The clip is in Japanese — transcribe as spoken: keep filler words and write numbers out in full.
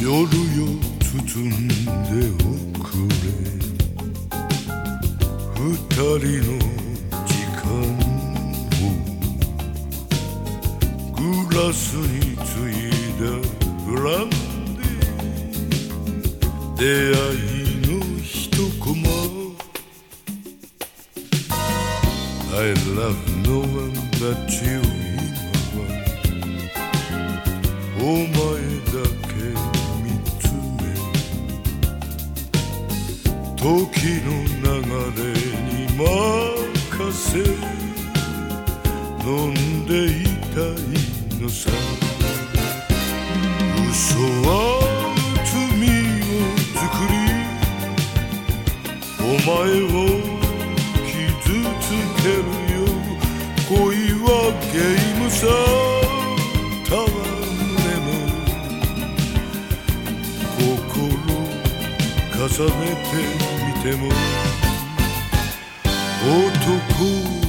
夜よ包んでおくれ二人の時間をグラスについだブランデー出会いの一コマ I love no one but you 今はお前だけ見つめ時の流れに任せ飲んでいたいのさ嘘は罪を作りお前を傷つけるよ恋はゲームさたわれの心重ねてみても男